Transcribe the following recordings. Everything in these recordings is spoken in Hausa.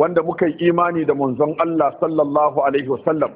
wanda muka yi imani da manzon Allah sallallahu alaihi wasallam,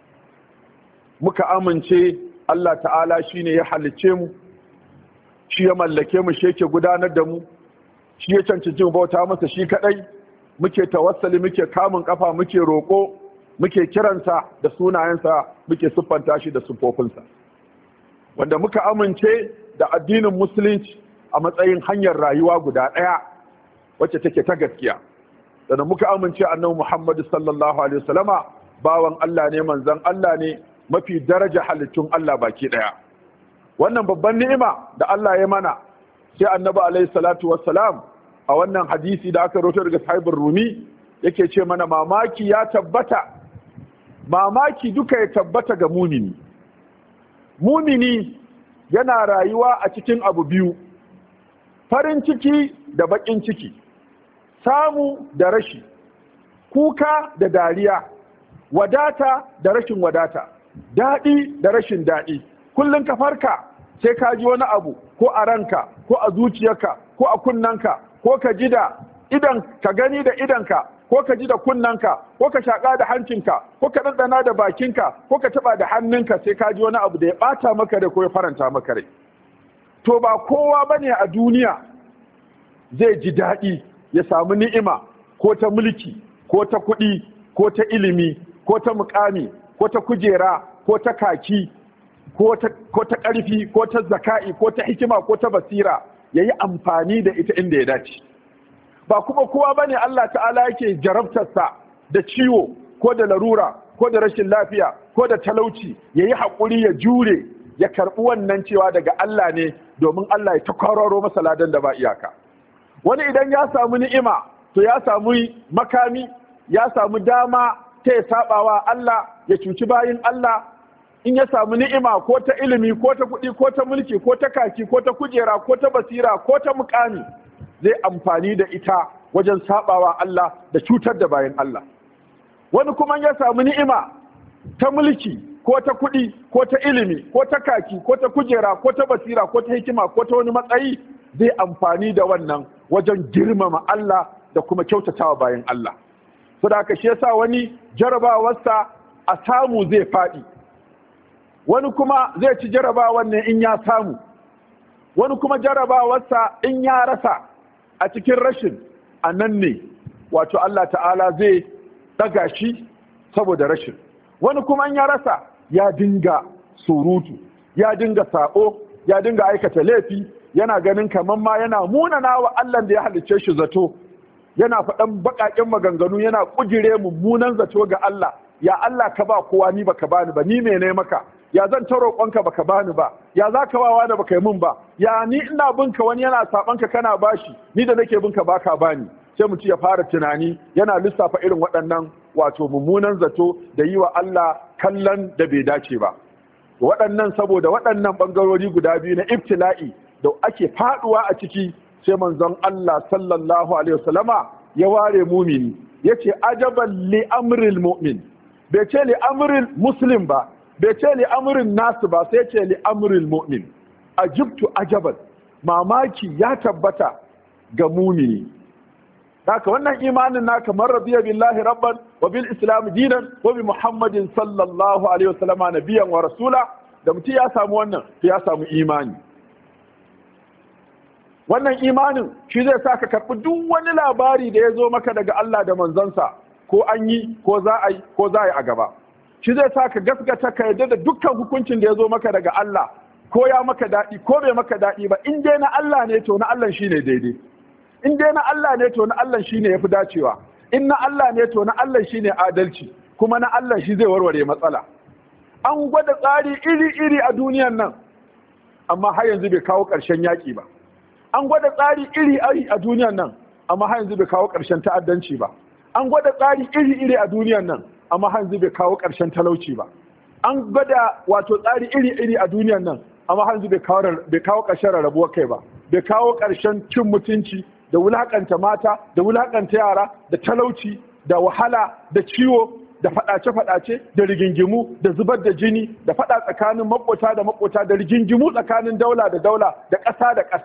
muka amince Allah ta'ala shine ya halicce mu, shi ya mallake mu, shi yake gudanar da mu, shi ya cancanci mu bauta masa shi kadai, muke tawassali, muke kamun kafa, muke roƙo, muke kiransa da sunayensa, muke siffanta shi da siffofinsa, wanda muka amince da addinin musulunci a matsayin hanyar rayuwa guda ɗaya wacce take ta gaskiya, sannan muka amince annabi Muhammad sallallahu alaihi wasallama bawan Allah ne, manzon Allah ne, mafi daraja halittun Allah baki ɗaya. Wannan babban ni'ima da Allah ya mana, sai annabi alaihi salatu wassalam a wannan hadisi da aka rawaito daga sahibin Rumi yake ce mana mamaki ya tabbata, mamaki duka ya tabbata ga mumini. Mumini yana rayuwa a cikin abu biyu, farin ciki da baƙin ciki, samu da rashi, kuka da dariya, wadata da rashin wadata, daɗi da rashin daɗi. Kullum ka farka sai ka ji wani abu ko a ranka ko a zuciyarka ko a kunnanka, ko ka ji da idan ka gani da idanka, ko ka ji da kunnanka, ko ka shaƙa da hancinka, ko ka ɗanɗana da bakinka, ko ka taɓa da hannunka, sai ka ji wani abu da ya ɓata maka rai ko ya faranta maka rai. To ba kowa bane a duniya zai ji daɗi ya samu ni'ima ko ta mulki ko ta kuɗi ko ta ilimi ko ta muƙami ko ta kujera ko ta kaki ko ta ƙarfi ko ta zaka'i ko ta hikima ko ta basira ya yi amfani da ita inda ya dace. Ba kuma kowa bane Allah ta'ala yake jarabtarsa da ciwo ko da larura ko da rashin lafiya ko da talauci ya yi haƙuri ya jure ya karɓi wannan cewa daga Allah ne, domin Allah ya ta kwararo masa ladan da ba iyaka. Wani idan ya samu ni'ima to ya samu makami, ya samu dama ta ya sabawa Allah, ya cuci bayin Allah. In ya samu ni'ima ko ta ilimi ko ta kuɗi ko ta mulki ko ta kaki ko ta kujera ko ta basira ko ta mukami, zai amfani da ita wajen sabawa Allah da cutar da bayin Allah. Wani kuma ya samu ni'ima ta mulki ko ta kuɗi ko ta ilimi ko ta kaki ko ta kujera ko ta basira ko ta hikima ko ta wani matsayi, zai amfani da wannan wajen girmama Allah da kuma kyautatawa bayan Allah. Saboda haka shi yasa wani jarabawarsa a samu zai faɗi, wani kuma zai ci jarabawar ne in ya samu, wani kuma jarabawarsa in ya rasa. A cikin rashin a nan ne wato Allah ta'ala zai daga shi saboda rashin. Wani kuma in ya rasa ya dinga surutu, ya dinga sabo, ya dinga aikata laifi, yana ganin kamar ma yana munana wa Allah da ya halicce shi zato, yana faɗan baƙaƙen maganganu, yana ƙujire mummunan zato ga Allah. Ya Allah ka ba kowa, ni baka bani ba, ni mene maka? Ya zan ta roƙonka baka bani ba, ya za ka wawa da baka yi min ba, ya ni ina binka wani yana saɓanka kana bashi, ni da nake binka baka bani. Sai mutum ya fara tunani yana lissafa irin waɗannan wato mummunan zato da yi wa Allah kallon da bai dace ba. Waɗannan saboda waɗannan ɓangarori guda biyu na ibtila'i da ake faɗuwa a ciki, sai manzon Allah sallallahu alaihi wasallama ya ware mumini, yace ajaban li amril mu'min, bai ce li amril muslim ba, bai ce li amrin nasu ba, sai ce li amril mu'min. Ajibtu ajaban, mamaki ya tabbata ga mumini. Haka wannan imanin naka, man radiya billahi rabban wa bil islam dinan wa bi muhammadin sallallahu alaihi wasallama nabiyan wa rasula, da mutum ya samu wannan ya samu imani. Wannan imanin shi zai sa ka karɓi duk wani labari da ya zo maka daga Allah da manzansa, ko an yi ko za a yi ko za a yi a gaba. Shi zai sa ka gaskata ka yarda da dukkan hukuncin da ya zo maka daga Allah, ko ya maka daɗi ko bai maka daɗi ba. In dai na Allah ne to na Allah shine daidai, in dai na Allah ne to na Allah shine yafi dacewa, in na Allah ne to na Allah shine adalci, kuma na Allah shi zai warware matsala. An gwada tsari iri-iri a duniyan nan, amma har yanzu bai kawo ƙarshen yaƙi ba. An gwada tsari iri-iri a duniyan nan, amma har yanzu bai kawo ƙarshen ta'addanci ba. An gwada tsari iri-iri a duniyan nan, amma har yanzu bai kawo ƙarshen talauci ba. An gwada wato tsari iri-iri a duniyan nan, amma har yanzu bai kawo ƙarshen rarrabuwar kai ba. Bai kawo ƙarshen cin mutunci da wulaƙanta mata, da wulaƙanta yara, da talauci, da wahala, da ciwo, da faɗace-faɗace, da rigingimu, da zubar da jini, da faɗa tsakanin maƙota da maƙota, da rigingimu tsakanin daula da daula, da ƙasa da ƙasa.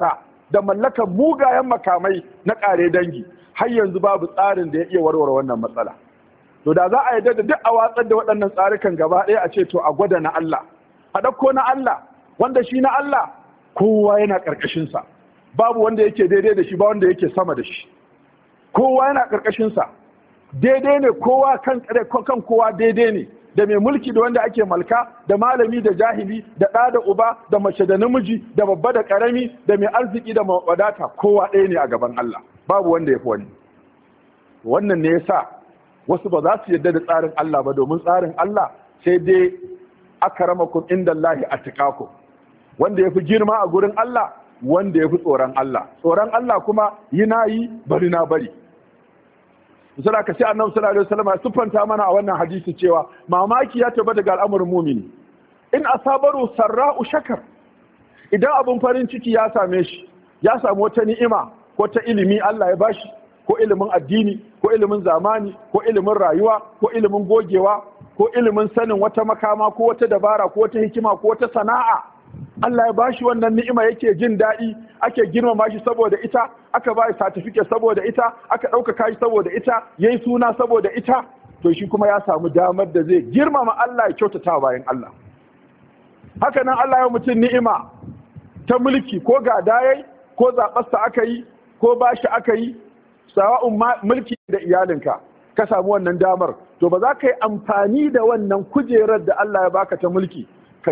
da mallakan mugayen makamai na ƙare dangi, har yanzu babu tsarin da ya iya warware wannan matsala. To da za a yarda da duk a watsar da waɗannan tsarukan gaba ɗaya a ce to a gwada na Allah, a ɗauko na Allah, wanda shi na Allah kowa yana ƙarƙashinsa, babu wanda yake daidai da shi, ba wanda yake sama da shi, kowa yana ƙarƙashinsa, daidai ne, kowa kan kowa daidai ne, da mai mulki da wanda ake malka, da malami da jahili, da ɗa da uba, da mace da namiji, da babba da ƙarami, da mai arziki da wadata, kowa ɗaya ne a gaban Allah, babu wanda ya fi wani. Wannan ne yasa wasu ba za su yarda da tsarin Allah ba, domin tsarin Allah sai dai akramakum indallahi atqakum, wanda ya fi girma a gurin Allah wanda ya fi tsoron Allah. Tsoron Allah kuma yi na yi, bari na bari. Misali ka sai annabi sallallahu alaihi wasallam ya siffanta mana a wannan hadisi cewa mamaki ya tabbata ga al'amuran mumini. In asabaru sarra'u shakar, idan abun farin ciki ya same shi, ya samu wata ni'ima ko ta ilimi Allah ya bashi, ko ilimin addini, ko ilimin zamani, ko ilimin rayuwa, ko ilimin gogewa, ko ilimin sanin wata makama, ko wata dabara, ko wata hikima, ko wata sana'a, Allah ya bashi wannan ni'ima, yake jin daɗi, ake girmama shi saboda ita, aka ba shi certificate saboda ita, aka ɗaukaka shi saboda ita, yayi suna saboda ita, to shi kuma ya samu damar da zai girmama Allah, ya kyautata bayan Allah. Haka nan Allah ya mutum ni'ima ta mulki, ko gada yayi, ko zaɓarsa aka yi, ko bashi aka yi, sawa'un mulki da iyalinka, ka samu wannan damar, to ba za ka yi amfani da wannan kujerar da Allah ya baka ta mulki ka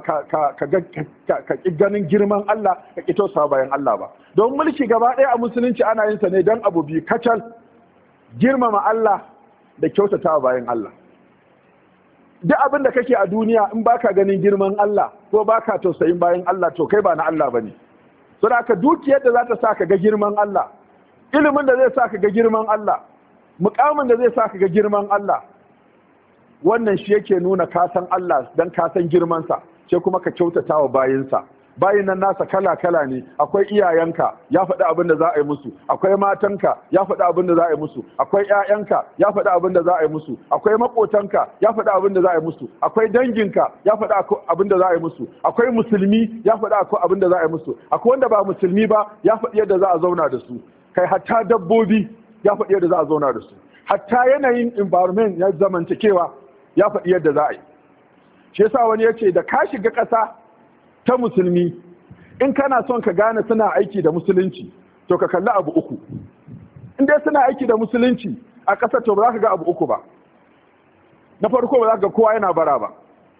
ƙi ganin girman Allah, ka ƙi tausa bayan Allah ba. Don mulki gaba ɗaya a musulunci ana yin sa ne don abu biyu kacal: girmama Allah da kyautata bayan Allah. Duk abin da kake a duniya in baka ganin girman Allah ko baka tausayin bayan Allah, to kai ba na Allah bane. Saboda haka dukiyar da za ta sa ka ga girman Allah, ilimin da zai sa ka ga girman Allah, mukamin da zai sa ka ga girman Allah, wannan shi yake nuna kasan Allah don kasan girmansa, sai kuma ka kyautata wa bayinsa. Bayin nan nasa kala-kala ne, akwai iyayenka ya faɗi abin da za a yi musu, akwai matanka ya faɗi abin da za a yi musu, akwai ƴaƴanka ya faɗi abin da za a yi musu, akwai maƙotanka ya faɗi abin da za a yi musu, akwai danginka ya faɗi abin da za a yi musu, akwai musulmi ya faɗi abin da za a yi musu, akwai wanda ba musulmi ba ya faɗi yadda za a zauna da su, kai hatta dabbobi ya faɗi yadda za a zauna da su, hatta yanayin environment ya zamantakewa ya faɗi yadda za a yi. Shi yasa wani ya ce da ka shiga ƙasa ta musulmi, in kana son ka gane suna aiki da musulunci, to ka kalli abu uku. In dai suna aiki da musulunci a ƙasa, to ba za ka ga abu uku ba. Na farko, ba za ka ga kowa yana bara ba.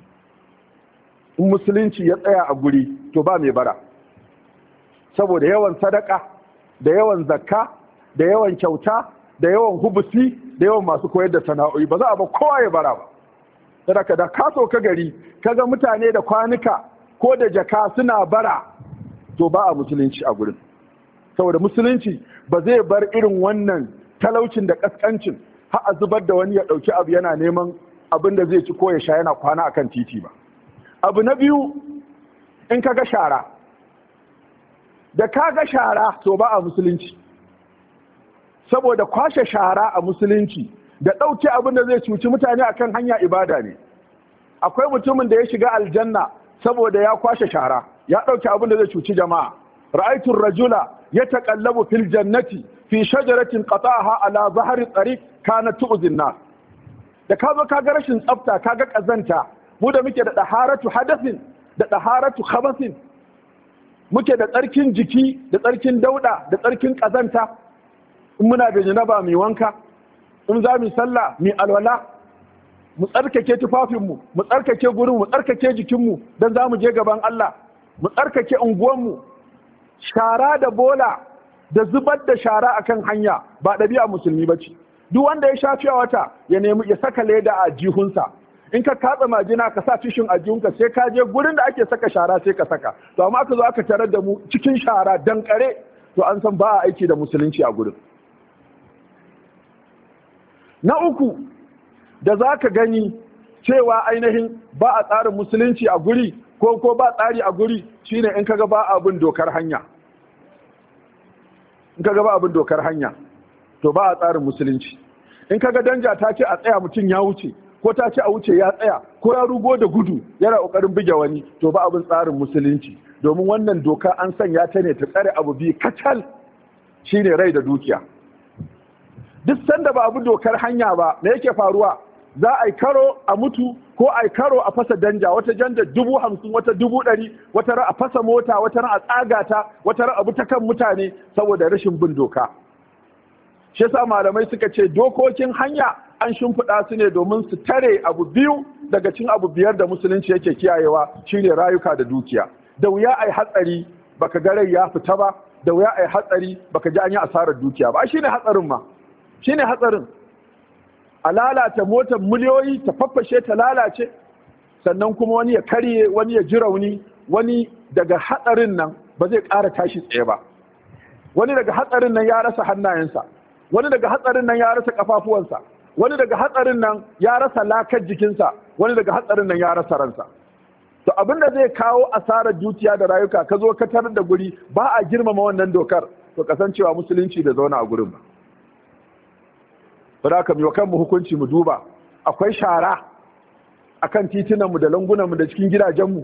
In musulunci ya tsaya a guri, to ba mai bara, saboda yawan sadaka da yawan zakka da yawan kyauta da yawan hubusi da yawan masu koyar da sana'o'i, ba za a ba kowa ya bara ba. Sadaka da ka so ka gari kaga mutane da kwanuka ko da jaka suna bara, to ba a musulunci a gurin. Saboda musulunci ba zai bar irin wannan talaucin da kaskancin har a zubar da wani ya ɗauki abu yana neman abin da zai ci ko ya sha yana kwana akan titi ba. Abu na biyu, in kaga shara, da kaga shara to ba a musulunci. Saboda kwashe shara a musulunci da ɗauke abin da zai cuci mutane akan hanya ibada ne. Akwai mutumin da ya shiga aljanna saboda ya kwashe shara, ya ɗauke abin da zai cuci jama'a. Ra'aytu rajula yataqallabu fil jannati fi shajaratin qata'aha ala zahri tariq kanat tu'zin nas. Da ka zo kaga rashin tsafta, kaga kazanta, mu da muke da daharatu hadathin da daharatu khabathin, muke da tsarkin jiki da tsarkin dauda da tsarkin kazanta. In muna da janaba mai wanka, in za mu sallah mai alwala, mu tsarkake tufafinmu, mu tsarkake gurin, mu tsarkake jikinmu don za mu je gaban Allah, mu tsarkake unguwanmu. Shara da bola da zubar da shara akan hanya ba ɗabi'a musulmi ba ce. Duk wanda ya sha fiya wata ya nemi ya saka leda a jihunsa. In ka katsa majina ka sa tishin a jihunka, sai ka je gurin da ake saka shara sai ka saka. To amma aka zo aka tarar da mu cikin shara dankare, to an san ba a aiki da musulunci a gurin. Na uku, da za ka gani cewa ainihin ba a tsarin musulunci a guri ko ba tsari a guri, shine in kaga ba abin dokar hanya. In kaga ba abin dokar hanya, to ba a tsarin musulunci. In kaga danja ta ce a tsaya mutum ya wuce, ko ta ce a wuce ya tsaya ko ya rugo da gudu yana ƙoƙarin buge wani, to ba abin tsarin musulunci, domin wannan doka an sanya ta ne ta tsare abu biyu kacal, shine rai da dukiya. Duk sanda ba abu dokar hanya ba, me yake faruwa? Za a yi karo a mutu ko a yi karo a fasa danja, wata janja 50,000, wata 100,000, wata ran a fasa mota, wata ran a tsaga ta, wata ran abu ta kan mutane saboda rashin bin doka. Shi yasa malamai suka ce dokokin hanya an shimfiɗa su ne domin su tare abu biyu daga cikin abu biyar da musulunci yake kiyayewa, shine rayuka da dukiya. Da wuya ai hatsari baka ga rai ya fita ba, da wuya ai hatsari baka ji an yi asarar dukiya ba. Shine hatsarin ma, shine hatsarin. A lalata motar miliyoyi ta faffashe ta lalace, sannan kuma wani ya karye, wani ya ji rauni, wani daga hatsarin nan ba zai ƙara tashi tsaye ba, wani daga hatsarin nan ya rasa hannayensa, wani daga hatsarin nan ya rasa kafafuwansa, wani daga hatsarin nan ya rasa lakar jikinsa, wani daga hatsarin nan ya rasa ransa. To abin da zai kawo asarar dukiya da rayuka, ka zo ka tarar da guri ba a girmama wannan dokar, to kasancewa musulunci da zauna a gurin ba. Bada ka miwa kanmu hukunci mu duba, akwai shara akan titunanmu da langunanmu da cikin gidajenmu,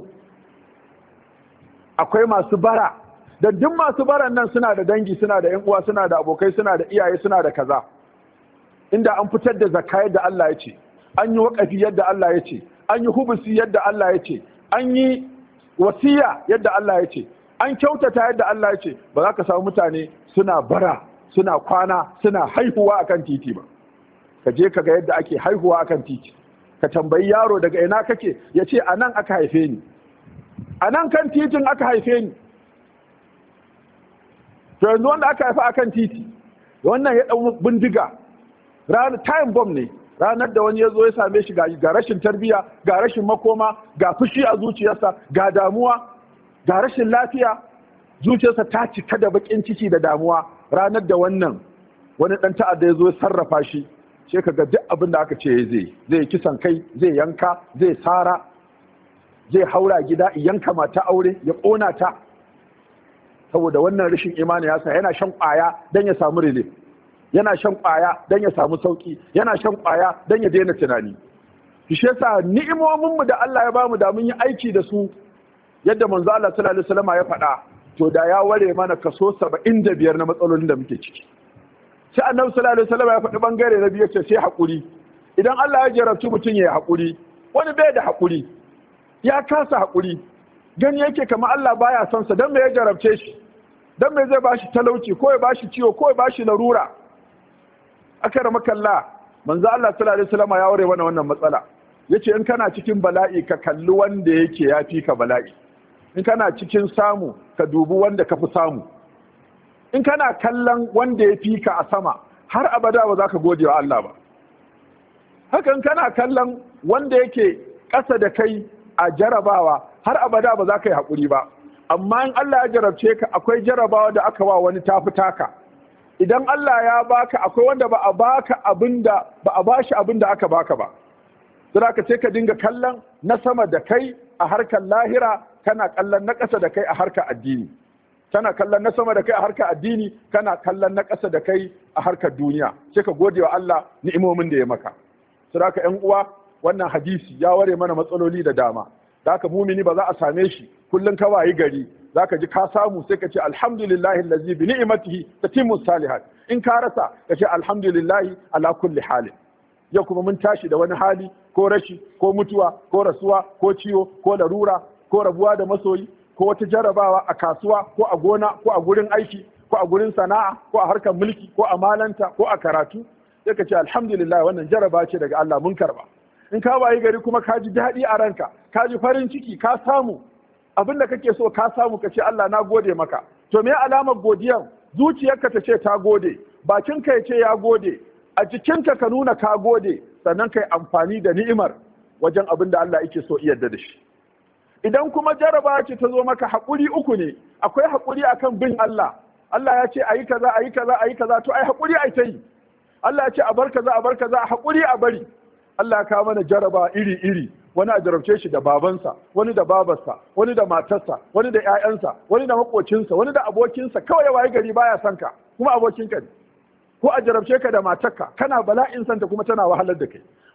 akwai masu bara, da duk masu baran nan suna da dangi, suna da 'yan uwa, suna da abokai, suna da iyaye, suna da kaza. Inda an fitar da zakka yadda Allah ya ce, an yi waƙafi yadda Allah ya ce, an yi hubusi yadda Allah ya ce, an yi wasiya yadda Allah ya ce, an kyautata yadda Allah ya ce, ba za ka samu mutane suna bara, suna kwana, suna haihuwa akan titi ba. Ka je ka ga yadda ake haihuwa akan titi, ka tambayi yaro daga ina kake, ya ce a nan aka haife ni, a nan kan titin aka haife ni. To yanzu wanda aka haifa akan titi, wannan ya ɗau bindiga, ranar time bomb ne, ranar da wani ya zo ya same shi ga rashin tarbiyya, ga rashin makoma, ga fushi a zuciyarsa, ga damuwa, ga rashin lafiya, zuciyarsa ta cika da bakin ciki da damuwa. Ranar da wannan wani ɗan ta'adda ya zo ya sarrafa shi, sai ka ga duk abin da aka ce zai kisan kai, zai yanka, zai sara, zai haura gida, yanka mata aure, ya ƙona ta, saboda wannan rashin imani ya sa yana shan ƙwaya don ya samu relief, yana shan ƙwaya don ya samu sauƙi, yana shan ƙwaya don ya daina tunani. Shi yasa ni'imominmu da Allah ya bamu da mun yi aiki da su yadda manzo Allah sallallahu alaihi wasallam ya faɗa, to da ya ware mana kaso 75 na matsalolin da muke ciki. Sai Annabi sallallahu alaihi wasallam ya faɗi bangare na biyu, ce sai haƙuri. Idan Allah ya jarabci mutum ya yi haƙuri, wani bai da haƙuri, ya kasa haƙuri, gani yake kamar Allah baya son sa, dan me ya jarabce shi, dan me zai bashi talauci ko ya bashi ciwo ko ya bashi larura. Akramakallah, manzo Allah sallallahu alaihi wasallam ya ware mana wannan matsala, yace in kana cikin bala'i ka kalli wanda yake yafi ka bala'i, in kana cikin samu ka dubi wanda ka fi samu, in kana kallon wanda ya fi ka a sama har abada ba za ka gode wa Allah ba. Hakan kana kallon wanda yake ƙasa da kai a jarabawa har abada ba za ka yi haƙuri ba. Amma in Allah ya jarabce ka, akwai jarabawa da aka wa wani tafi taka. Idan Allah ya baka, akwai wanda ba a bashi abin da aka baka ba. Sai ka ce ka dinga kallon na sama da kai a harkar lahira, kana kallon na ƙasa da kai a harkar addini. Kana kallon na sama da kai a harkar addini, kana kallon na ƙasa da kai a harkar duniya. Sai ka gode wa Allah ni'imomin da ya maka. Sai haka ƴan uwa, wannan hadisi ya ware mana matsaloli da dama. Da haka mumini ba za a same shi kullun ka wayi gari zaka ji ka samu sai ka ce alhamdulillahi allazi bi ni'matihi tatimmu salihat. In ka rasa ka ce alhamdulillahi ala kulli halin. Yau kuma mun tashi da wani hali ko rashi ko mutuwa ko rasuwa ko ciwo ko larura ko rabuwa da masoyi ko wata jarabawa a kasuwa ko a gona ko a gurin aiki ko a gurin sana'a ko a harkar mulki ko a malanta ko a karatu, sai ka ce alhamdulillah wannan jaraba ce daga Allah mun karba. In ka wayi gari kuma ka ji daɗi a ranka, ka ji farin ciki, ka samu abinda kake so, ka samu, ka ce Allah na gode maka. To me alamar godiyar? Zuciyarka ta ce ta gode, bakinka ya ce ya gode, a jikinka ka nuna ka gode, sannan kai amfani da ni'imar wajen abin da Allah yake so yarda da shi. Idan kuma jaraba ce ta zo maka, haƙuri uku ne. Akwai haƙuri akan bin Allah. Allah ya ce ayi kaza ayi kaza ayi kaza, to ai haƙuri ai ta yi. Allah ya ce a bar kaza a bar kaza, haƙuri a bari. Allah ya kawo mana jaraba iri-iri, wani a jarabce shi da babansa, wani da babarsa, wani da matarsa, wani da 'ya'yansa, wani da makocinsa, wani da abokinsa, kawai ya waye gari baya son ka, kuma abokinka ne. Ko a jarabce ka da matarka, kana bala'in santa kuma tana wahalar da kai.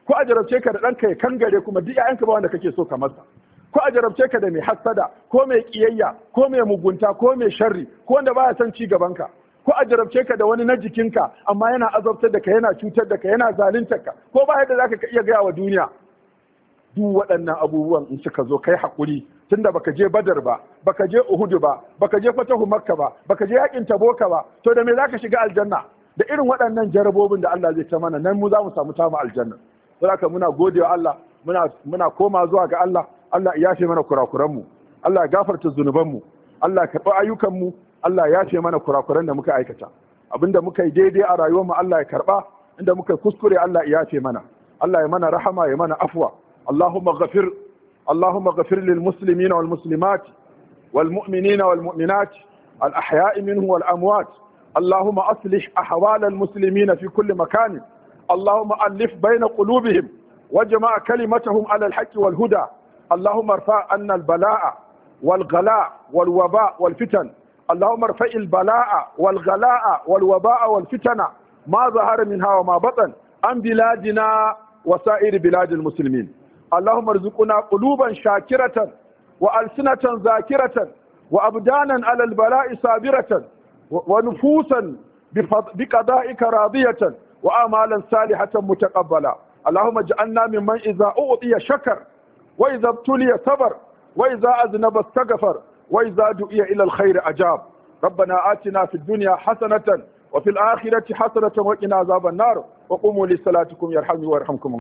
ko a jarabce ka da ɗanka ya kangare kuma duk ƴaƴanka ba wanda kake so ka masa, ko a jarabce ka da mai hassada ko mai ƙiyayya ko mai mugunta ko mai sharri ko wanda baya son ci gabanka, ko a jarabce ka da wani na jikinka amma yana azabtar da ka, yana cutar da ka, yana zaluntar ka, ko ba yadda zaka iya gaya wa duniya. Duk waɗannan abubuwan in suka zo kai haƙuri, tunda baka je Badar ba, baka je Uhud ba, baka je Fatahu Makka ba, baka je yakin Taboka ba, to da me zaka shiga aljanna? Da irin waɗannan jarabobin da Allah zai ta mana nan mu za mu samu tamu aljanna. Saboda muna godewa Allah, muna koma zuwa ga Allah, Allah ya yafe mana kurakuranmu, Allah ya gafarta zunubanmu, Allah ya karɓi ayyukanmu, Allah ya yafe mana kurakuran da muka aikata. Abinda muka yi daidai a rayuwarmu Allah ya karɓa, inda muka kuskure Allah ya yafe mana. Allah ya mana rahama, ya mana afwa. اللهم اغفر للمسلمين والمسلمات والمؤمنين والمؤمنات الأحياء منهم والأموات. اللهم أصلح أحوال المسلمين في كل مكان. اللهم ألف بين قلوبهم وجمع كلمتهم على الحق والهدى. اللهم ارفع عنا البلاء والغلاء والوباء والفتن. اللهم ارفع البلاء والغلاء والوباء والفتن ما ظهر منها وما بطن عن بلادنا وسائر بلاد المسلمين. اللهم ارزقنا قلوبا شاكرة وألسنة ذاكرة وأبدانا على البلاء صابرة ونفوسا بقضائك راضية وآمالا صالحة متقبلة. اللهم اجعلنا ممن إذا أعطي شكر وإذا ابتلي صبر وإذا أذنب استغفر وإذا دعي إلى الخير أجاب. ربنا آتنا في الدنيا حسنة وفي الآخرة حسنة وقنا عذاب النار. وقوموا لصلاتكم يرحمني ويرحمكم.